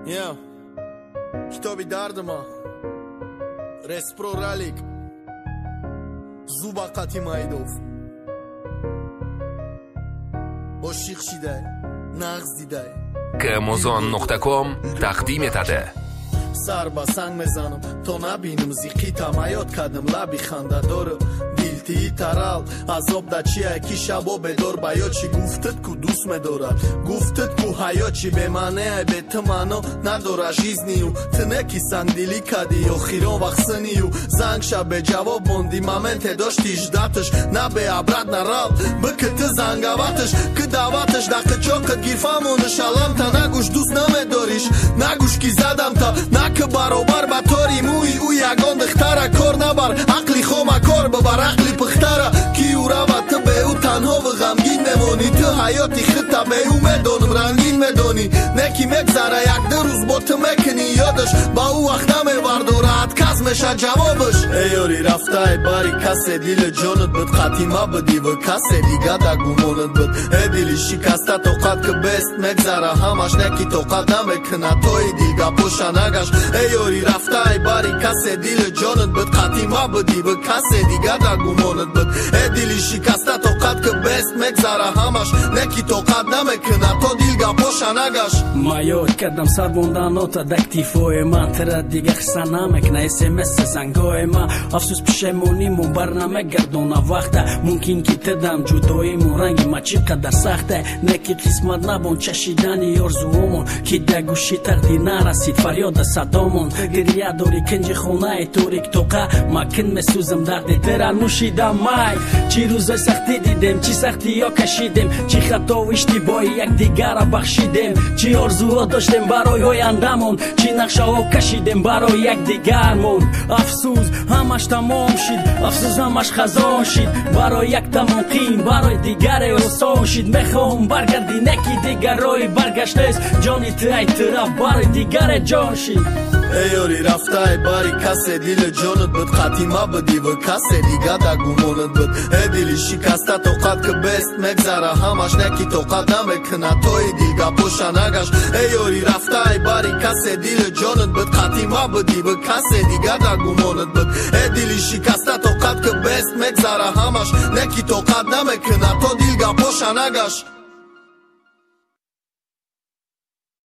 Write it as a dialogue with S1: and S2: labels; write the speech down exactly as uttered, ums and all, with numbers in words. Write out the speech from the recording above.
S1: Yeah. Kitobi dardima Respro Ralik Zuba Qatimaydov با شیخ شیده نغز دیده
S2: کامازون نقطه کام تقدیم etadi.
S1: سر با سنگ میزنم تا نبینم زیقی تمایات کردم لبی خنده داره دیلتی ترال عذاب دا چی اکی شبا بدار باید چی گفتت کو دوست میدارد گفتت کو حیات چی به منه به تمانا نداره جیزنیو تنکی سنگ دیلی کدی یا خیران وقسنیو زنگ شب به جواب موندی ممنت داشتیش داتش نه به عبرت نرال بکت زنگواتش که دعواتش دقیق چاکت گیر فهمونش علم تا نگوش دوست نمیداریش نگوش کی زدم تا که برابر با تاری موی او یگان دختره کار نبر عقلی خوما کار ببر عقلی پختره کی او رو تو به او تنها و غمگین نمونی تو حیاتی خطا به او میدونم رنگین میدونی نکی مگذره یک دو روز با تو مکنی یادش با او وقت نمیورد و راحت کس میشه جوابش ای یاری رفته ای باری کسی دیل جانت بود قطیمه بدی و کسی دیگه دا گمانت بود ای دیلی شکسته توقت که بست مگذره همش نکی توقت نمیکنه توی دیگه پوشه نگش ای یاری رفته ای باری کسی دیل جانت بود قطیمه بدی و کسی دیگه دا گمانت بود ای دیلی شکسته توقت که بست مگذره همش نکی توقت نمیکنه تو دیگه پوشه نگش
S3: ما یاد کردم سر بوندانوتا دکتیفوی من تر دیگه خسته نمیکنه اسمس زنگای ما افسوس پشیمونیمون برنامه گردونه وقته ممکن که تدم جداییمون رنگی ما چقدر سخته نکی قسمت نبون چشیدنی آرزومون که در گوشی تقدیر نرسید فریاد صدامون گریه داری کنج خونه توریک توقع ما کن مسوزم درد تر نوشیدم مای چی روزای سختی دیدم چی سختی ها کشیدم چی خطا و اشتباهی یک دیگر را بخشیدم چی آرزوها داشتم برای آینده‌مون چی نقشه ها کشیدم برای یک دیگرمون افسوس همش تمام شد افسوس همش خزان شد برای یک تماقین برای دیگر آسان شد میخوام برگردی نکی دیگر رای برگشته است جانی تو ای طرف برای دیگر جان شد
S1: ای یاری رفته ای باری کسی دیل جانت بود قطیمه بدی و کسی دیگه دا گمانت بود ای دیلی شکسته توقت که بست مگذره همش نکی توقت نمیکنه توی دیگه پوشه نگش ای یاری رفته ای باری کسی دیل جانت بود قطیمه بدی و کسی دیگه دا گمانت بود ای دیلی شکسته توقت که بست مگذره همش نکی توقت نمیکنه تو دیگه پوشه نگش